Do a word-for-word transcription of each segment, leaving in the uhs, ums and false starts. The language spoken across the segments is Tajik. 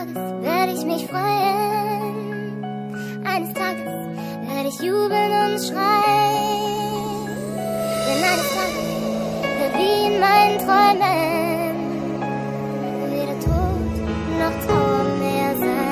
Tages werde ich mich freuen, eines Tages werde ich jubeln und schreien, denn eines Tages wird wie in meinen Träumen weder Tod noch Trauer mehr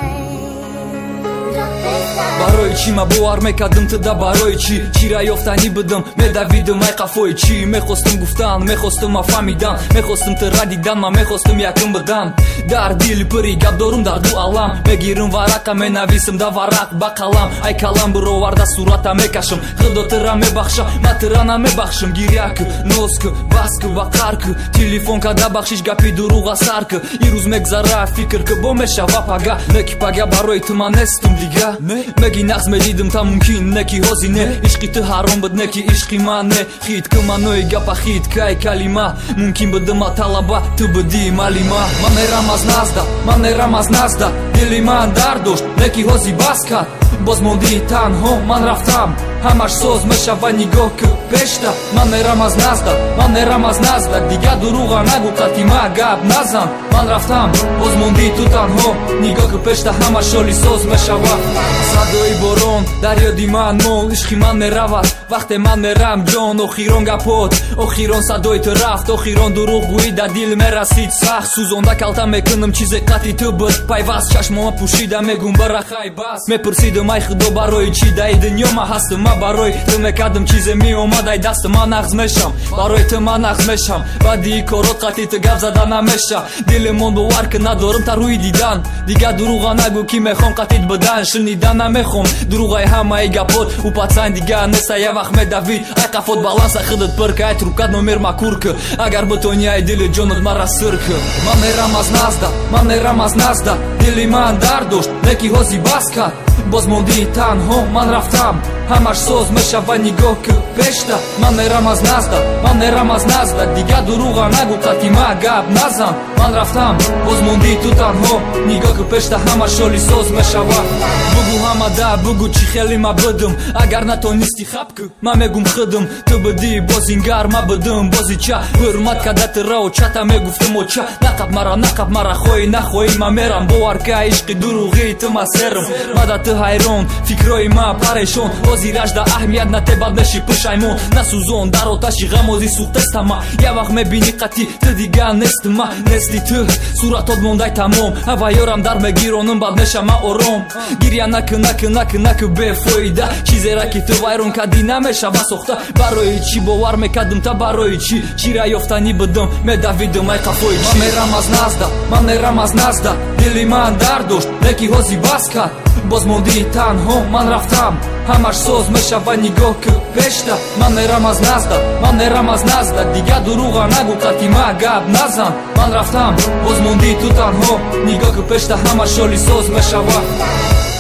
sein. Doch bis dann барои чӣ ма бовар мекардам ту да барои чӣ чира ёфтанӣ будам медавидам ай қафои чӣ мехостам гуфтан мехостам ма фаҳмидан мехостам ту радидан ма мехостам якум будан дар дили пури гап дорум дар ду алам мегирам варақа менависам да варақ ба қалам ай калам бироварда сурата мекашам худо тура мебахша ма тура намебахшам гиряк носк баск ва қарк телефон када бахшиш гапи дуруға сарк ирӯз мегзара фикр ки бо мешава пага неки пага барои ту ман нестум дига меги нағз медидам та мумкин неки ҳози не ишқи ту ҳаром буд неки ишқи ман не хит ки манои гапа хит кай калима мумкин будама талаба ту буди малима ман мерам аз назда ман мерам аз назда дили ман дард дошт неки ҳози бас кард боз монди танҳо ман рафтам ҳамаш соз мешава нигоҳ ки пешта ман мерам аз назда ман мерам аз назда дига дуруға нагу қатима гап назан ман рафтам боз монди ту танҳо нигоҳ ки пешта ҳамаш шоли соз мешава садои борон дар ёди ман мол ишқи ман меравад вақте ман мерам ҷон охирон гапот охирон садои ту рафт охирон дуруғ гӯӣ дар дил мерасид сахт сӯзонда калта мекунам чизе қатъи ту буд пайваст чашмома пӯшида мегум барахай бас мепурсидам ай худо барои чӣ дар ин дунё ма ҳастам ма барои ту мекардам чизе меомад ай дасту ман нағз мешам барои ту ман нағз мешам баъди корот қатъи ту гап зада намеша дилимон бовар ки надорам та рӯи дидан дига дуруға нагӯ ки мехом қатъит будан шунидан намехом дуруғаи ҳамаи гапот у пацан дига неста я вақт медавид ай қафот баланса худат пырка ай трубкат номер макурка агар бутони ай дили ҷонат мара сырка ман мерам аз назда ман мерам аз назда дили ман дард дошт неки ҳози бас кард боз монди танҳо ман рафтам ҳамаш соз мешава нигоҳ ки пешта ман мерам аз назда ман мерам аз назда дига дуруға нагу қатима гап назан ман рафтам боз монди ту танҳо нигоҳ ки пешта ҳамаш шоли соз мешава бугу ҳамада бугу чӣ хеле ма будам агар натонисти хаб ки ма мегум худам ту буди бозингар ма будам бозича ҳурмат карда турао чата мегуфтам оча нақаб мара нақаб мара хоҳӣ нахоҳӣ ма мерам бовар ки ишқи дуруғи ту ма серам мада ту ҳайрон фикрои ма парешон ҳозираш да аҳамият натебад меши пушаймон насӯзон дар оташи ғамози сӯхтестама я вақт мебини қатъи ту дига нестима нести ту суратот мондай тамом ва ёрам дар мегиронам бад мешама ором гирья накун накун накун накун бефоида чизера ки ту вайрон кардӣ намешава сохта барои чӣ бовар мекардам та барои чӣ чира ёфтанӣ будам медавидам ай қафои чӣ ман мерам аз назда ман мерам аз назда дили ман дард дошт неки ҳози бас кард боз монди танҳо ман рафтам ҳамаш соз мешава нигоҳ ки пешта ман мерам аз назда ман мерам аз назда дига дуруға нагу қатима гап назан ман рафтам боз монди ту танҳо нигоҳ ки пешта ҳамаш шоли соз мешава